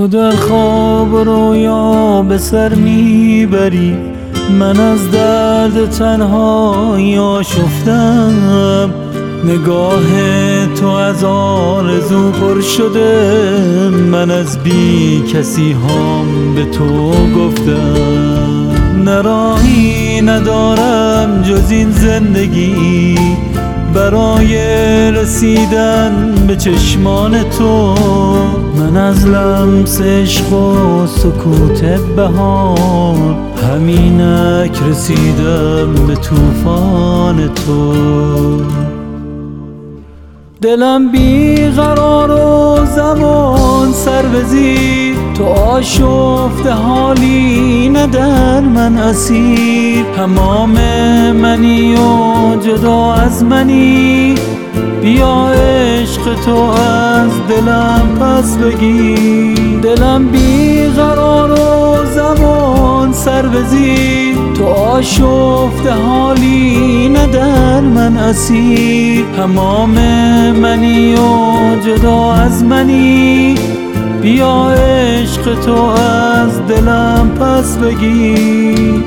تو در خواب و رویا به سر میبری، من از درد تنهایی آشفتم. نگاه تو از آرزو پر شده، من از بی کسی هام به تو گفتم. نه راهی ندارم جز این زندگی برای رسیدن به چشمان تو. من از لمس عشق و سکوت بهار همینک رسیدم به طوفان تو. دلم بیقرار و زبان سر به زیر، تو آشفته حالی نه در من اسیر. تمام منی و جدا از منی، بیا عشق تو از دلم پس بگیر. دلم بیقرار و زبان سر به زیر، تو آشفته حالی نه در من اسیر. تمام منی و جدا از منی، بیا عشق تو از دلم پس بگیر.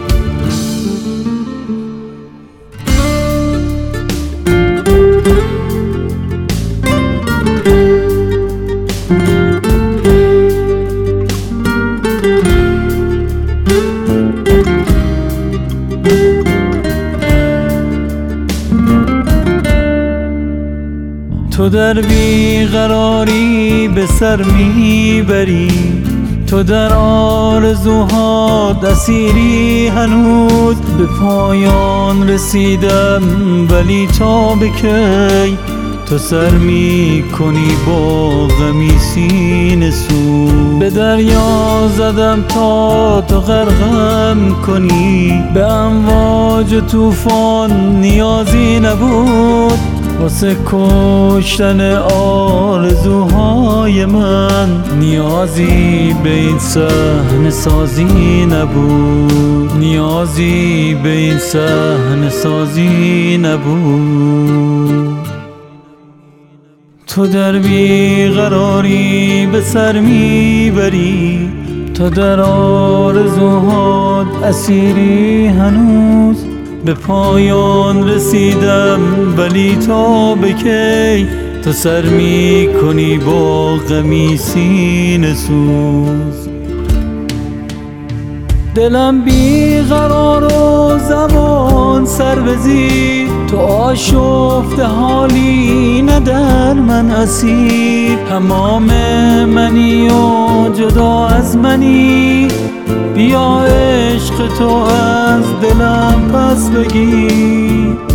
تو در بیقراری به سر میبری، تو در آرزوها اسیری. هنوز به پایان رسیدم ولی تا به کی تو سر میکنی با غمی سینه سوز. به دریا زدم تا تو غرقم کنی، به امواج طوفان نیازی نبود. واسه کشتن آرزوهای من نیازی به این صحنه سازی نبود. نیازی به این صحنه سازی نبود. تو در بیقراری به سر میبری، تو در آرزوهات اسیری. هنوز به پایان رسیدم ولی تا به کی تو سر میکنی با غمی سینه سوز. دلم بیقرار و زبان سر به زیر، تو آشفته حالی نه در من اسیر. تمام منی و جدا از منی، بیا عشق تو از دلم پس بگیر.